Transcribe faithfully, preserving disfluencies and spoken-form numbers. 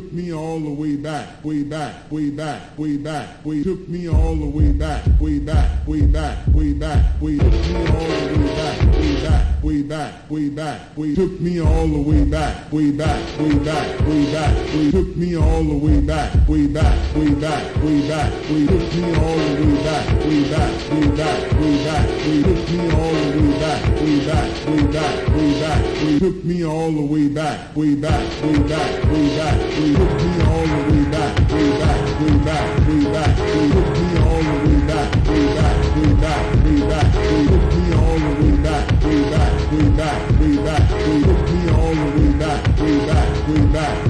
took me all the way back, way back, way back, way back, way took me all the way back, way back, way back, way back, way took me all the way back, way back, way back, way back, way took me all the way back, way back, way back, way back, way took me all the way back, way back, way back, way back, way took me all the way back, way back, way back, way back, way took me all the way back, way back, way back, way back, way took me all the way back, way back, way back, way back, way took me all the way back, way back, way back, way back, way took me all the way back, way back, way back, way back, way took me all the way back, way back, way back, way back, way took me all the way back, way back, way back.